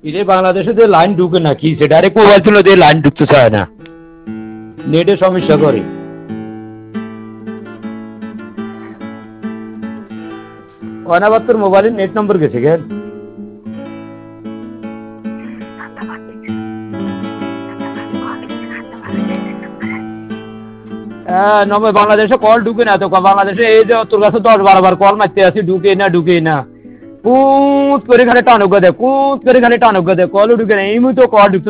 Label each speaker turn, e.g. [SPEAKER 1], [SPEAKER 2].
[SPEAKER 1] ইরে বাংলাদেশে যে লাইন ঢুকে না কি সে ডাইরেক্ট মোবাইল ছিল দিয়ে লাইন ঢুকতে চায় না, নেটের সমস্যা করে। অনাবাদ তোর মোবাইলের নেট নম্বর গেছে কেন? নবে বাংলাদেশে কল ঢুকে না তো, বাংলাদেশে এই যে তোর কাছে 10-12 বার কল মারতে আছি, ঢুকে না কুত করে খালি টানুক দে, কুত করে খালি টানুক দে, কলও ঢুকে না, এই মুহূর্তে কল ঢুকতে